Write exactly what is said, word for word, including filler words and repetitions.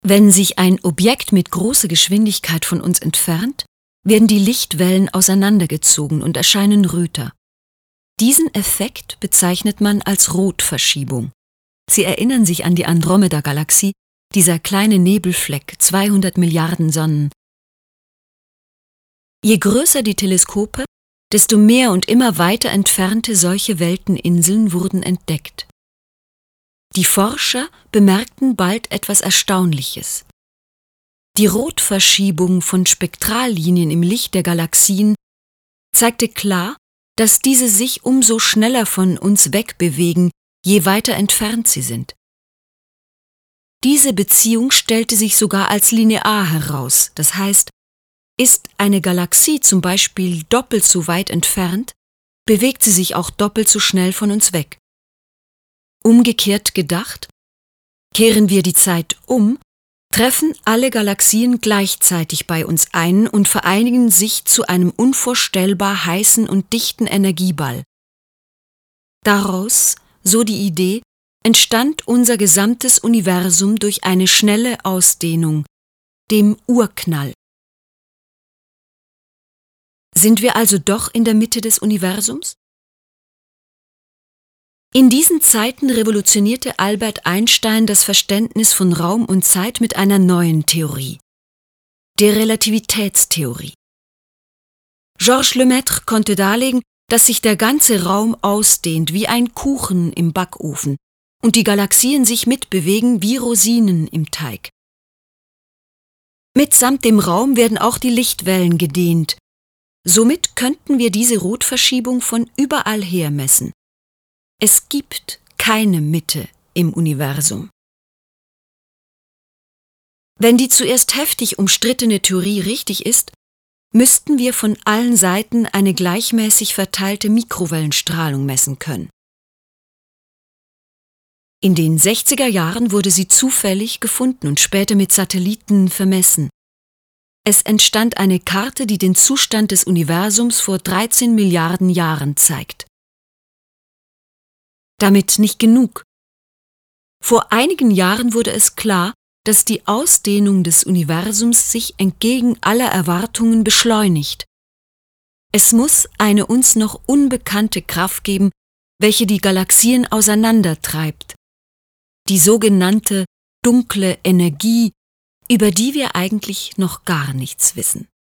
Wenn sich ein Objekt mit großer Geschwindigkeit von uns entfernt, werden die Lichtwellen auseinandergezogen und erscheinen röter. Diesen Effekt bezeichnet man als Rotverschiebung. Sie erinnern sich an die Andromeda-Galaxie, dieser kleine Nebelfleck, zweihundert Milliarden Sonnen. Je größer die Teleskope, desto mehr und immer weiter entfernte solche Welteninseln wurden entdeckt. Die Forscher bemerkten bald etwas Erstaunliches. Die Rotverschiebung von Spektrallinien im Licht der Galaxien zeigte klar, dass diese sich umso schneller von uns wegbewegen, je weiter entfernt sie sind. Diese Beziehung stellte sich sogar als linear heraus, das heißt, ist eine Galaxie zum Beispiel doppelt so weit entfernt, bewegt sie sich auch doppelt so schnell von uns weg. Umgekehrt gedacht, kehren wir die Zeit um, treffen alle Galaxien gleichzeitig bei uns ein und vereinigen sich zu einem unvorstellbar heißen und dichten Energieball. Daraus, so die Idee, entstand unser gesamtes Universum durch eine schnelle Ausdehnung, dem Urknall. Sind wir also doch in der Mitte des Universums? In diesen Zeiten revolutionierte Albert Einstein das Verständnis von Raum und Zeit mit einer neuen Theorie, der Relativitätstheorie. Georges Lemaître konnte darlegen, dass sich der ganze Raum ausdehnt wie ein Kuchen im Backofen und die Galaxien sich mitbewegen wie Rosinen im Teig. Mitsamt dem Raum werden auch die Lichtwellen gedehnt. Somit könnten wir diese Rotverschiebung von überall her messen. Es gibt keine Mitte im Universum. Wenn die zuerst heftig umstrittene Theorie richtig ist, müssten wir von allen Seiten eine gleichmäßig verteilte Mikrowellenstrahlung messen können. In den sechziger Jahren wurde sie zufällig gefunden und später mit Satelliten vermessen. Es entstand eine Karte, die den Zustand des Universums vor dreizehn Milliarden Jahren zeigt. Damit nicht genug. Vor einigen Jahren wurde es klar, dass die Ausdehnung des Universums sich entgegen aller Erwartungen beschleunigt. Es muss eine uns noch unbekannte Kraft geben, welche die Galaxien auseinandertreibt, die sogenannte dunkle Energie, über die wir eigentlich noch gar nichts wissen.